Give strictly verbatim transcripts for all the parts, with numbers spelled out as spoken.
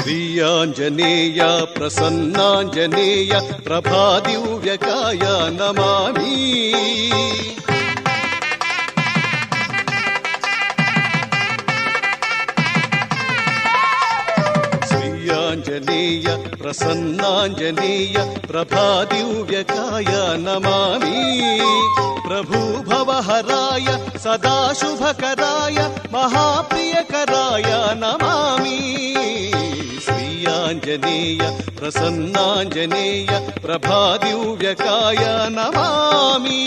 శ్రీయాంజనేయ ప్రసన్నాంజనేయ ప్రభాదివ్యకాయ నమామి. శ్రీయాంజనేయ ప్రసన్నాంజనేయ ప్రభాదివ్యకాయ నమామి. ప్రభుభవహరాయ సదాశుభకరాయ మహాప్రియకరాయ నమామి. శ్రీయాంజనేయ ప్రసన్నాంజనేయ ప్రభాదివ్యకాయ నమామి.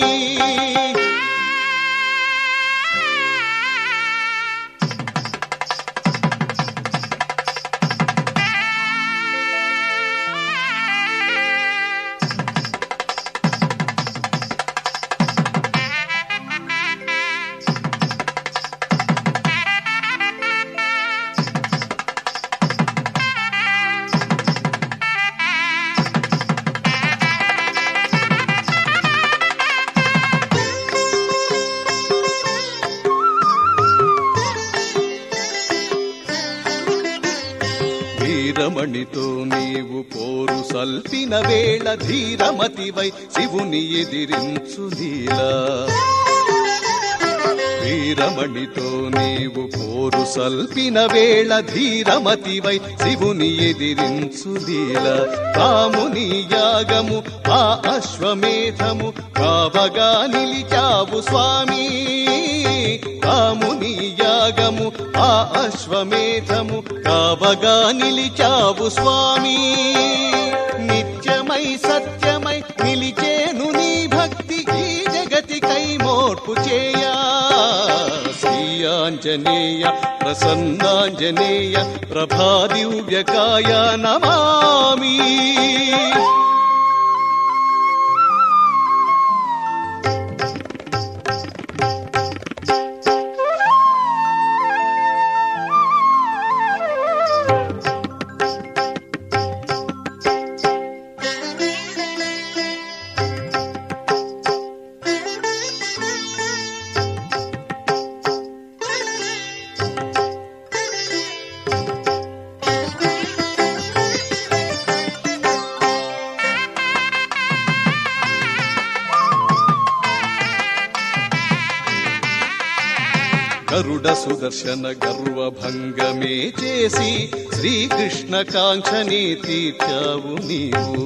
ధీరమణితో నీవు పోరు సల్పిన వేళ ధీరమతివై శివుని ఎదిరించు లీలా. ధీరమణితో నీవు పోరు సల్పిన వేళ ధీరమతివై శివుని ఎదిరించు లీలా. కాముని యాగము ఆ అశ్వమేధము కావగా నిలిచావు స్వామి. కాముని యాగము ఆ అశ్వమేధము కావగా నిలిచావు స్వామి. నిత్యమై సత్యమై నిలిచేను నీ భక్తి ఈ జగతికై మోర్పు చేయా. శ్రీయాంజనేయ ప్రసన్నాంజనేయ ప్రభాదివ్యకాయ నమామి. గరుడ సుదర్శన గర్వభంగమే చేసి శ్రీకృష్ణ కాంక్షనే తీర్చావు నీవు.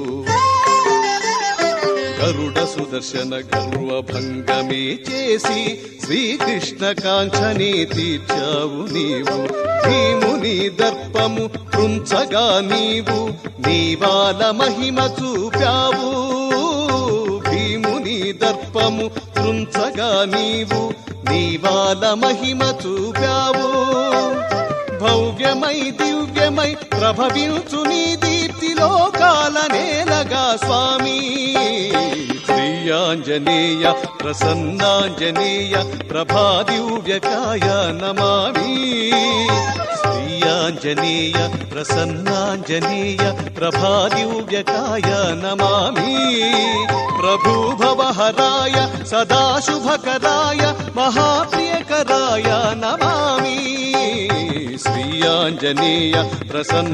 గరుడ సుదర్శన గర్వభంగమే చేసి శ్రీకృష్ణ కాంక్షనే తీర్చావు నీవు. భీముని దర్పము తుంచగా నీవు నీవాల మహిమ చూపావు. భీముని దర్పము తుంచగా నీవు నీవాల మహిమ చూపావు. భవ్యమై దివ్యమై ప్రభవించు నీ దీప్తి లోకాల నేలగా స్వామి. శ్రీయాంజనేయ ప్రసన్నాంజనేయ ప్రభాదివ్యకాయ నమామి. శ్రీయాంజనేయ ప్రసన్నాంజనేయ ప్రభాదివ్యకాయ నమామి. ప్రభుభవహరాయ సదాశుభకరాయ మహాప్రియకరాయ నమామి. శ్రీయాంజనేయ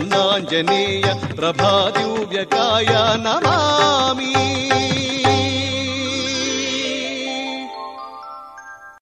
ప్రసన్నాంజనేయ ప్రభాదివ్యకాయ నమామి.